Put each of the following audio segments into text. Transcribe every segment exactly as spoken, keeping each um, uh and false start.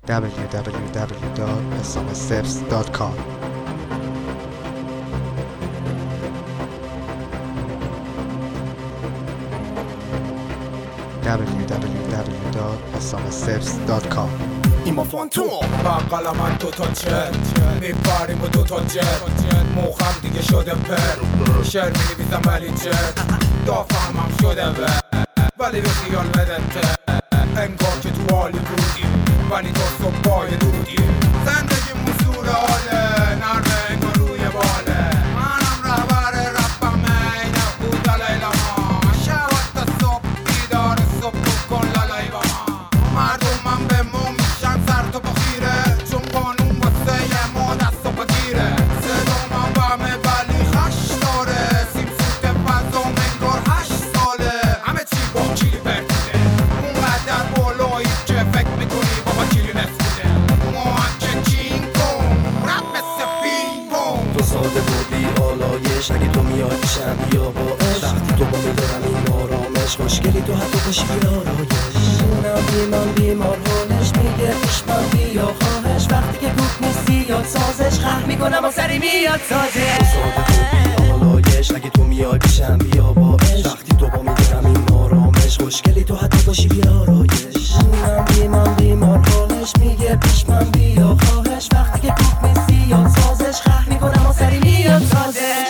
w w w dot asama steps dot com w w w dot asama steps dot com ایما فانتوم بقل من دوتا جت میپریم با دوتا جت موخم دیگه شده پر شعر می‌نویسم ولی جت دافهمم شده و ولی به خیال بدته انگار که تو حالی بودی ولی تو صبح دودی زندگی موزور حاله نرمه انگار روی باله منم رهبر رپم اینه بودا لیلا ما شبات تا صبح بیدار صبح بکن لالای با ما مردمم به ما میشن سر تو بخیره چون قانون واسه ما دست و بگیره صدا من بمه ولی خش داره سیم سوت فضام انگار هشت ساله همه چی با کلی برده اونقدر بالایی که فکر میکنی بابا کلی نسبوده موهن کینگ کن رپ مثل پینگ پونگ تو ساده بودی آلایش اگه تو میای پیشم بیا با عشق وقتی تو با میدارم این آرامش خوشگلی تو حتی باشی آرایش اونم بیمان بیمار حالش میگه پیش من بیا خواهش وقتی که گوت نیستی یاد سازش خح میکنم و سری میاد سازش تو ساده بودی آلایش اگه تو میای پیشم بیا با عشق وقتی تو با میدارم این آرامش خوشگلی تو حتی باشی آرایش اونم بیمان بیمار حالش میگه پیش من بیا خواهش وقتی که گوت نیستی یاد سازش خح میکنم و سری میاد سازش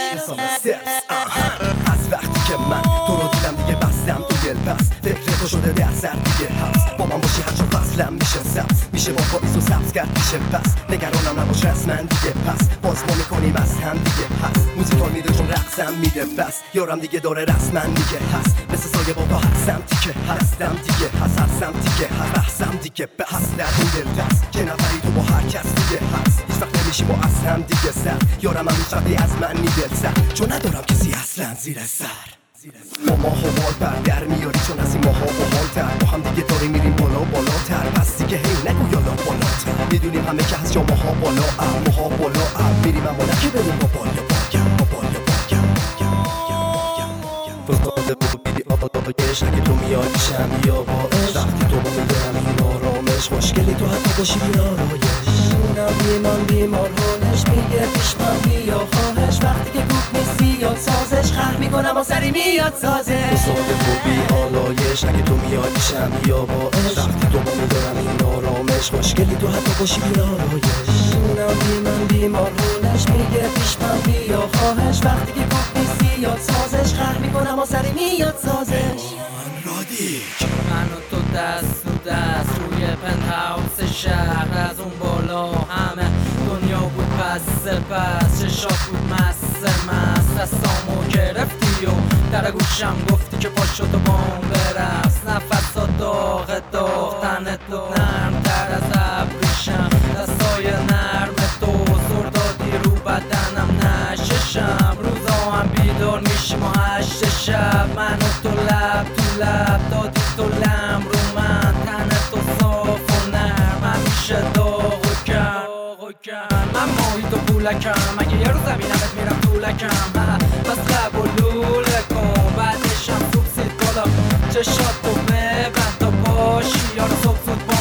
از وقتی که من تو رو دیدم دیگه بستم تو دل پس فکر تو شده در سر دیگه هست با من باشی هر چون فصلم میشه سبز میشه با پاییز و سبز کرد میشه پس نگرانم نباش رسمن دیگه پس باز ما میکنیم از هم دیگه هست موزیکال میده چون رقصم میده بس یارم دیگه داره رسمن میگه هست مثل سایه بابا هر سمتی که هستم دیگه هست هر سمتی که هر بحثم دیگه بس در این دل دست که نفری تو با هر کس دیگه هست هیچ وقت نمیشی با از هم دیگه سر یارم هم هیچ از من میدل سر چون ندارم کسی اصلا زیر سر ما ماه و بال بر در میاری چون از این ماها با حال تر با هم دیگه داری میریم بالا بالاتر پس دیگه هی نگو یالا بالاتر میدونیم همه که هست یا ماها بالا ام ماها بالا ام میریم اما نه که بریم با بالا باگم با بالا باگم تو ساده بودی آلایش اگه تو میای پیشم بیا با عشق وقتی تو با میدارم این آرامش خوشگلی تو حتی باشی آرایش اونم بیمان بیمار حالش میگه پیش من بیا خواهش وقتی که گوت نیستی یاد سازش خح میکنم و سری میاد سازش تو ساده بودی آلایش اگه تو میای پیشم بیا با عشق وقتی تو با میدارم این آرامش خوشگلی تو حتی باشی آرایش اونم بیمان بیمار حالش میگه پیش من بیا خواهش وقتی که گوت نیستی یاد سازش خح میکنم و سری میاد سازش من و تو دست رو دست روی پنت هاوس شهر از اون بالا همه دنیا بود پس پس چشات بود مست مست دستامو گرفتی و در گوشم گفتی که پاشو تو بام برقص نفسا داغ داغ تنت بود نرم در از ابریشم دستای نرم تو زور دادی رو بدنم نششم روزا هم بیدار میشیم و هشت شب من و تو لب تو لب دادی تو لم رو من تنت تو صاف و نرم همیشه داغ و کم من محیط و پولکم اگه یه رو زمینمت میرم طولکم بس لب و لوله کن بعدشم سوب سید بالا چشات تو ببند تا باشی یارو صبح زود